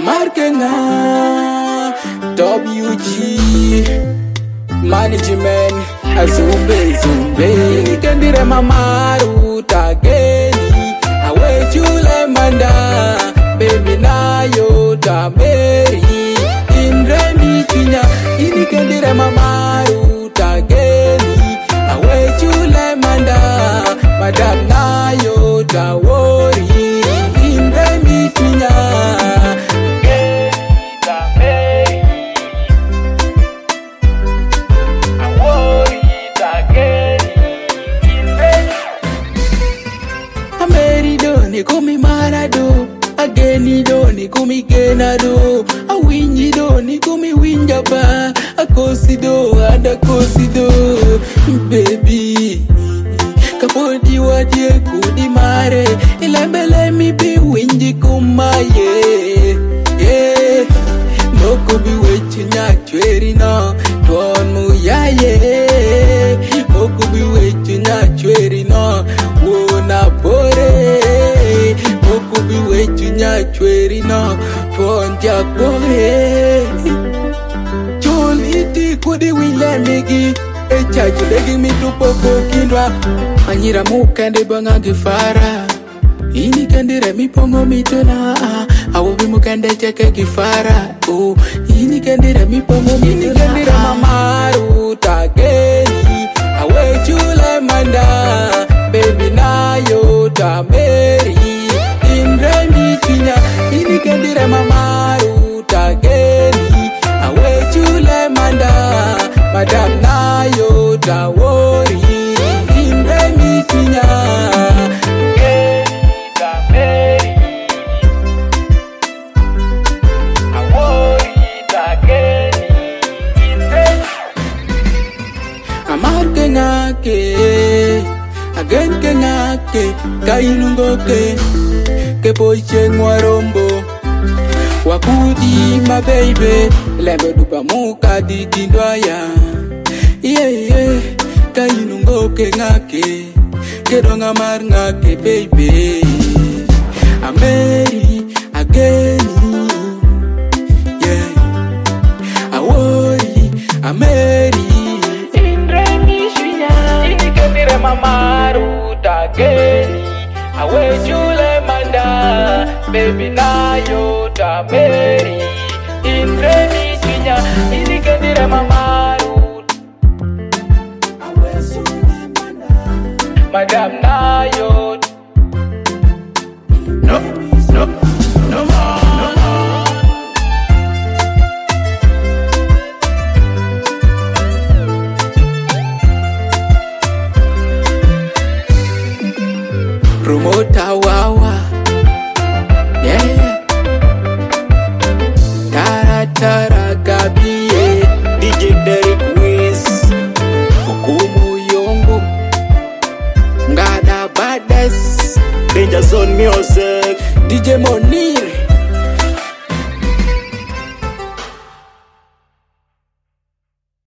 Amarkenga WG Management Azumbe Zumbe Nikendire mamaru tageni Awe chule manda Baby na yo tameri Indremi chinya Nikendire mamaru tageni Awe chule manda Madam na yo tawori Indremi chinya Kumi marado, ageni do ni kumi genado, awinji do ni kumi winjaba, akosido ada kosido, baby. Kapodi wadie kudi mare, ilembele mi bi winji kumaye, yeah. Moko bi wechi nyachweri no, tuon mu yaye. Moko bi wechi nyachweri no, wona bore. Moko bi wechi nyachweri no, tuon jakbore. Choliti kudi wile migi, echachu legi mitupoko kindwa. Anyira mukende banga gifara, ini kendire mi pongo mitona. Awobi mukende cheke gifara, oh. Ini kendire mi pongo mitona. Ini kendire mamaru tageni, awe chule manda, baby na yo tameri. Indremi chinya, ini kendire mamaru tageni, awe chule manda, madam na yo tawori. Indremi chinya. Again kengake kainungoke ke poiche ngwarombo wakudi my baby lembe dupa muka di kindwaya yeah kainungoke ngake ke donga mar ngake baby ameri again yeah awori ameri mamaru tageni awe chule manda baby na yo tameri indremi chinya inikendire mamaru awe chule manda madam na yo no Promoter wawa, yeah. Tara Gabi, DJ Derek Wiz, Okumu Yongo, Ngada Bades, Danger Zone Music, DJ Moni.